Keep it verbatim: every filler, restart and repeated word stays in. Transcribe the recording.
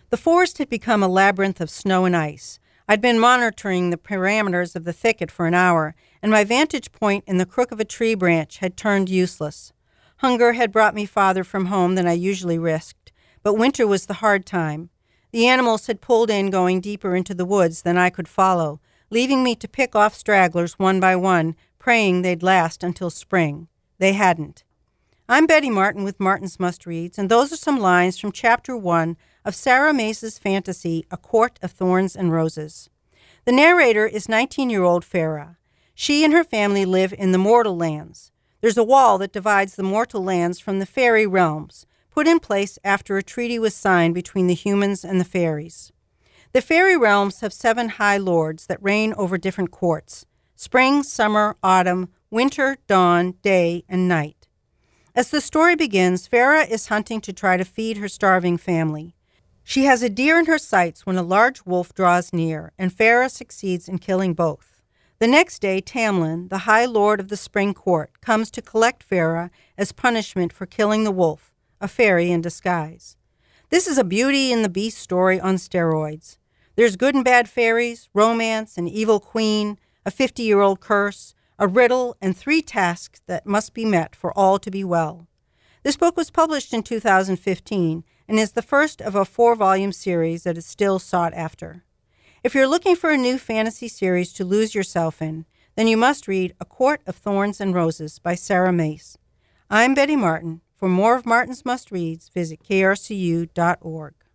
The forest had become a labyrinth of snow and ice. I'd been monitoring the parameters of the thicket for an hour, and my vantage point in the crook of a tree branch had turned useless. Hunger had brought me farther from home than I usually risked, but winter was the hard time. The animals had pulled in going deeper into the woods than I could follow, leaving me to pick off stragglers one by one, praying they'd last until spring. They hadn't. I'm Betty Martin with Martin's Must-Reads, and those are some lines from Chapter one of Sarah Mace's fantasy, A Court of Thorns and Roses. The narrator is nineteen-year-old Farah. She and her family live in the mortal lands. There's a wall that divides the mortal lands from the fairy realms, put in place after a treaty was signed between the humans and the fairies. The fairy realms have seven high lords that reign over different courts: spring, summer, autumn, winter, dawn, day, and night. As the story begins, Farah is hunting to try to feed her starving family. She has a deer in her sights when a large wolf draws near, and Farah succeeds in killing both. The next day, Tamlin, the High Lord of the Spring Court, comes to collect Farah as punishment for killing the wolf, a fairy in disguise. This is a Beauty and the Beast story on steroids. There's good and bad fairies, romance, an evil queen, a fifty-year-old curse, a riddle, and three tasks that must be met for all to be well. This book was published in two thousand fifteen and is the first of a four-volume series that is still sought after. If you're looking for a new fantasy series to lose yourself in, then you must read A Court of Thorns and Roses by Sarah Mace. I'm Betty Martin. For more of Martin's Must-Reads, visit k r c u dot org.